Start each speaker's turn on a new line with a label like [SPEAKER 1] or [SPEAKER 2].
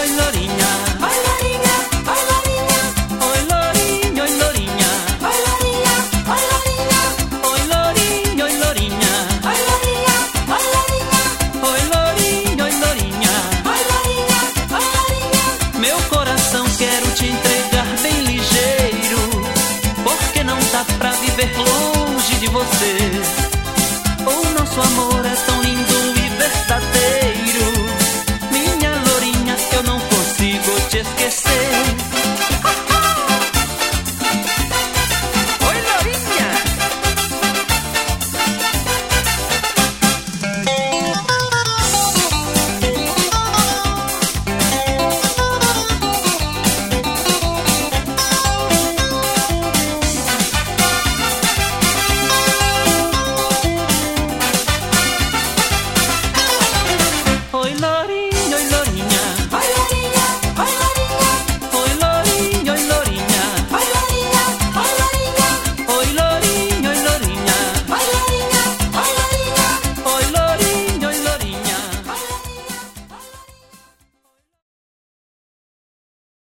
[SPEAKER 1] oi lourinha.
[SPEAKER 2] Oi lourinha, oi lourinha.
[SPEAKER 1] Oi lourinha, oi lourinha.
[SPEAKER 2] Oi lourinha, oi lourinha.
[SPEAKER 1] Oi lourinha, oi lourinha.
[SPEAKER 2] Oi lourinha, oi lourinha.
[SPEAKER 1] Oi lourinha, oi lourinha.
[SPEAKER 2] Oi lourinha, oi lourinha.
[SPEAKER 1] Meu coração quero te entregar bem ligeiro, porque não dá pra viver longe de você. O nosso amor é tão lindo e verdadeiro. Minha lourinha, eu não consigo te esquecer.